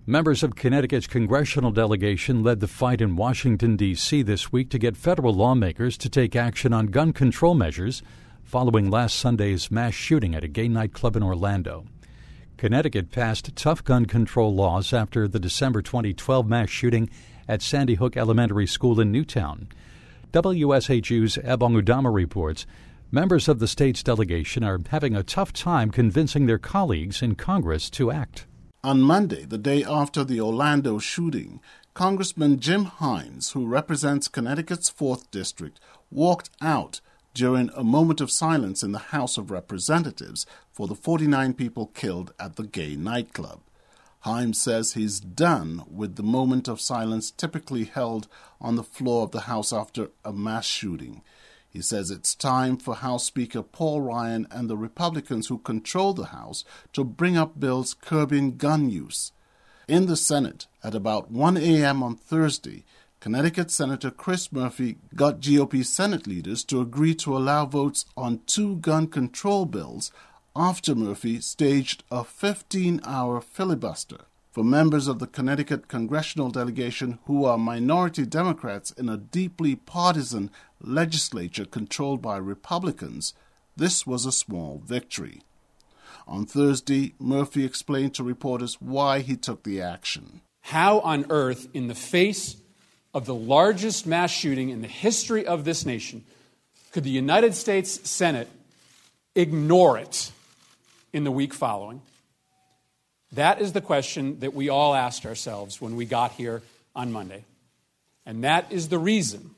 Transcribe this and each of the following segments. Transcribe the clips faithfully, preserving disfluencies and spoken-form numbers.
Members of Connecticut's congressional delegation led the fight in Washington, D C this week to get federal lawmakers to take action on gun control measures following last Sunday's mass shooting at a gay nightclub in Orlando. Connecticut passed tough gun control laws after the December twenty twelve mass shooting at Sandy Hook Elementary School in Newtown. W S H U's Ebong Udama reports members of the state's delegation are having a tough time convincing their colleagues in Congress to act. On Monday, the day after the Orlando shooting, Congressman Jim Hines, who represents Connecticut's fourth District, walked out during a moment of silence in the House of Representatives for the forty-nine people killed at the gay nightclub. Hines says he's done with the moment of silence typically held on the floor of the House after a mass shooting. He says it's time for House Speaker Paul Ryan and the Republicans who control the House to bring up bills curbing gun use. In the Senate, at about one a.m. on Thursday, Connecticut Senator Chris Murphy got G O P Senate leaders to agree to allow votes on two gun control bills after Murphy staged a fifteen-hour filibuster. For members of the Connecticut congressional delegation who are minority Democrats in a deeply partisan legislature controlled by Republicans, this was a small victory. On Thursday, Murphy explained to reporters why he took the action. How on earth, in the face of the largest mass shooting in the history of this nation, could the United States Senate ignore it in the week following? That is the question that we all asked ourselves when we got here on Monday. And that is the reason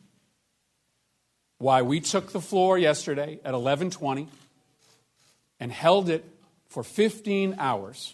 why we took the floor yesterday at eleven twenty and held it for fifteen hours,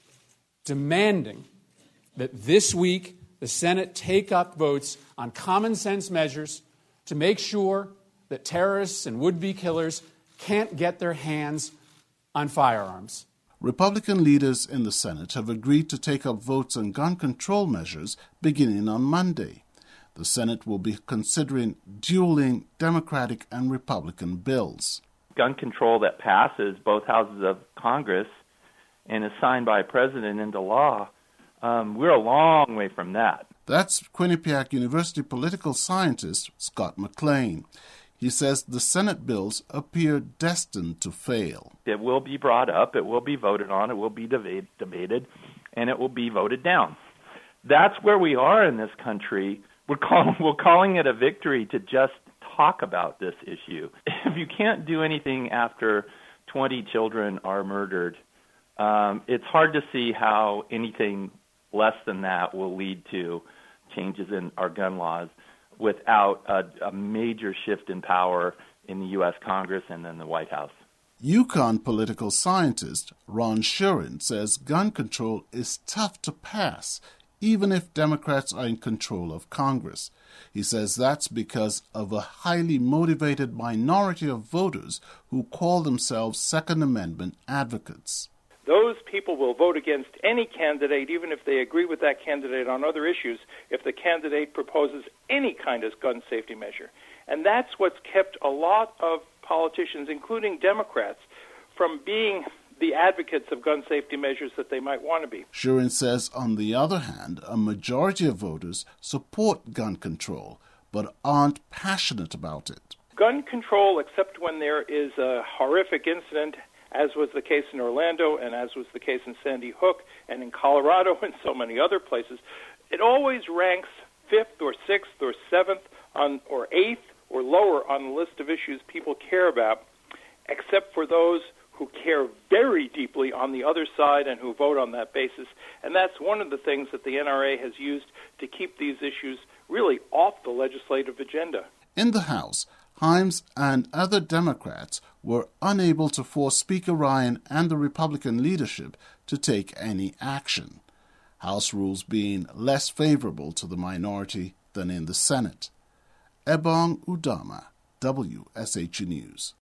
demanding that this week the Senate take up votes on common sense measures to make sure that terrorists and would-be killers can't get their hands on firearms. Republican leaders in the Senate have agreed to take up votes on gun control measures beginning on Monday. The Senate will be considering dueling Democratic and Republican bills. Gun control that passes both houses of Congress and is signed by a president into law, um, we're a long way from that. That's Quinnipiac University political scientist Scott McLean. He says the Senate bills appear destined to fail. It will be brought up, it will be voted on, it will be debate, debated, and it will be voted down. That's where we are in this country. We're, call, we're calling it a victory to just talk about this issue. If you can't do anything after twenty children are murdered, um, it's hard to see how anything less than that will lead to changes in our gun laws without a, a major shift in power in the U S Congress and then the White House. UConn political scientist Ron Shurin says gun control is tough to pass, even if Democrats are in control of Congress. He says that's because of a highly motivated minority of voters who call themselves Second Amendment advocates. Those people will vote against any candidate, even if they agree with that candidate on other issues, if the candidate proposes any kind of gun safety measure. And that's what's kept a lot of politicians, including Democrats, from being the advocates of gun safety measures that they might want to be. Shurin says, on the other hand, a majority of voters support gun control, but aren't passionate about it. Gun control, except when there is a horrific incident, as was the case in Orlando and as was the case in Sandy Hook and in Colorado and so many other places, it always ranks fifth or sixth or seventh on, or eighth or lower on the list of issues people care about, except for those who care very deeply on the other side and who vote on that basis. And that's one of the things that the N R A has used to keep these issues really off the legislative agenda. In the House, Hines and other Democrats were unable to force Speaker Ryan and the Republican leadership to take any action, House rules being less favorable to the minority than in the Senate. Ebong Udama, W S H U News.